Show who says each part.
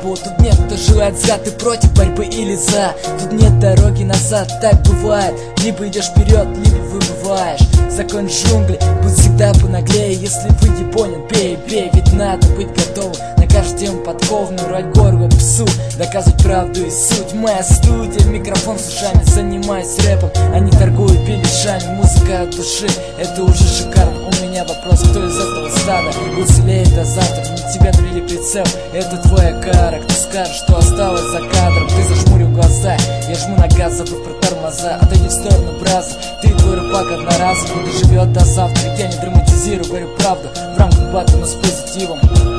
Speaker 1: голову. Тут нет, кто желает за, ты против борьбы или за. Тут нет дороги назад, так бывает. Либо идешь вперед, либо выбываешь. Закон джунглей, будь всегда понаглее. Если вы не понял, бей, ведь надо быть готовым на каждую тему подкованную, рвать горло псу, доказывать правду и суть. Моя студия, микрофон с ушами, занимаюсь рэпом, а не торгую билетами. Музыка от души, это уже шикарно. У меня вопрос, кто из этого стада уцелеет до завтра? Не тебя навели прицел, это твоя кара. Кто скажет, что осталось за кадром? Ты зажмурил глаза, я жму на газ, забыв про тормоза. Отойди в сторону, браза, ты твой рыбак одноразовый, не доживет до завтра. Я не драматизирую, говорю правду в рамках бата, но с позитивом.